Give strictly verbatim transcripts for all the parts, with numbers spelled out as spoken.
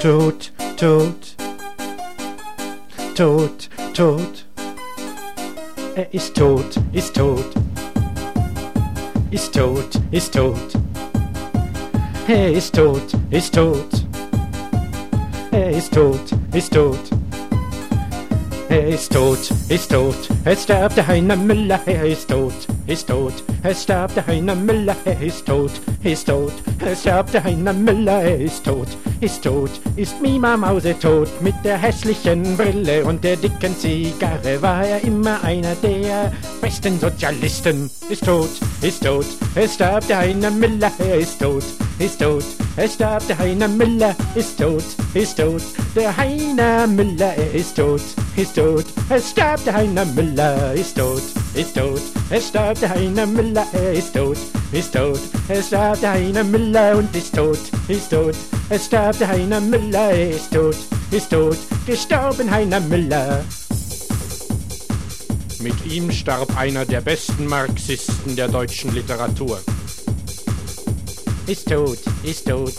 tot, tot, tot, tot. Er ist tot, ist tot, ist tot, ist tot. Er ist tot, ist tot. Er ist tot, ist tot. Er ist tot, ist tot. Es starb der Heiner Müller, er ist tot, ist tot. Es starb der Heiner Müller, er ist tot, ist tot. Es starb der Heiner Müller, er ist tot, ist tot. Ist Mima Mause tot, mit der hässlichen Brille und der dicken Zigarre war er immer einer der besten Sozialisten. Ist tot, ist tot. Es starb der Heiner Müller, er ist tot, ist tot. Es starb der Heiner Müller, ist tot, ist tot. Der Heiner Müller, er ist tot, ist tot. Es starb der Heiner Müller, ist tot, ist tot. Es starb der Heiner Müller, er ist tot, ist tot. Es starb der Heiner Müller und ist tot, ist tot. Es starb der Heiner Müller, er ist tot, ist tot. Gestorben Heiner Müller. Mit ihm starb einer der besten Marxisten der deutschen Literatur. Ist tot, ist tot.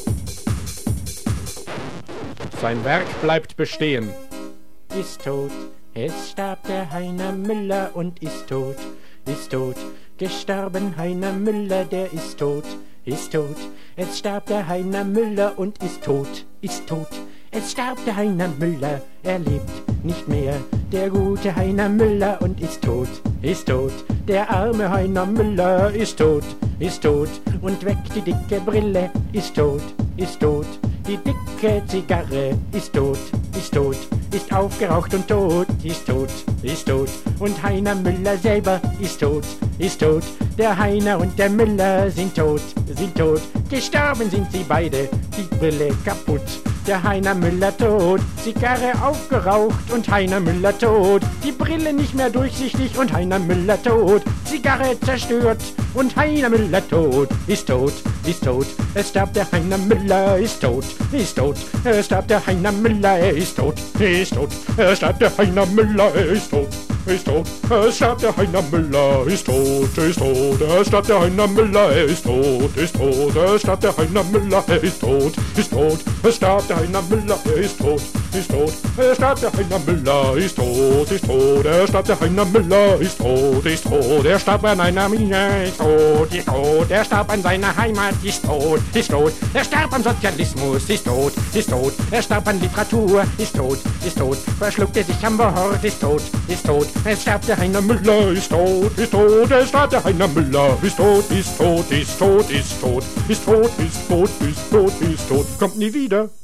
Sein Werk bleibt bestehen. Ist tot. Es starb der Heiner Müller und ist tot, ist tot. Gestorben Heiner Müller, der ist tot, ist tot. Es starb der Heiner Müller und ist tot, ist tot. Es starb der Heiner Müller, er lebt nicht mehr. Der gute Heiner Müller und ist tot, ist tot. Der arme Heiner Müller ist tot, ist tot. Und weg die dicke Brille, ist tot, ist tot. Die dicke Zigarre ist tot, ist tot. Ist aufgeraucht und tot, ist tot, ist tot. Und Heiner Müller selber ist tot, ist tot. Der Heiner und der Müller sind tot, sind tot. Gestorben sind sie beide, die Brille kaputt. Der Heiner Müller tot, Zigarre aufgeraucht und Heiner Müller tot. Die Brille nicht mehr durchsichtig und Heiner Müller tot. Zigarre zerstört und Heiner Müller tot. Ist tot, ist tot. Es starb der Heiner Müller, ist tot, ist tot. Es starb der Heiner Müller, er ist tot, ist tot. Es starb der Heiner Müller, er ist tot, ist tot. Es starb der Heiner Müller, ist tot, ist tot. Es starb der Heiner Müller, er ist tot, ist tot. Es starb der Heiner Müller, er ist tot, ist tot. Es starb der Heiner Müller, er ist tot, ist tot. Er starb der Heiner Müller, ist tot, ist tot. Er starb der Heiner Müller, ist tot, ist tot. Er starb an einer Mine, ist tot, ist tot. Er starb an seiner Heimat, ist tot, ist tot. Er starb am Sozialismus, ist tot, ist tot. Er starb an Literatur, ist tot, ist tot. Verschluckte sich am Wort, ist tot, ist tot. Es starb der Heiner Müller, ist tot, ist tot. Er starb der Heiner Müller, ist tot, ist tot, ist tot, ist tot. Ist tot, ist tot, ist tot, ist tot. Kommt nie wieder.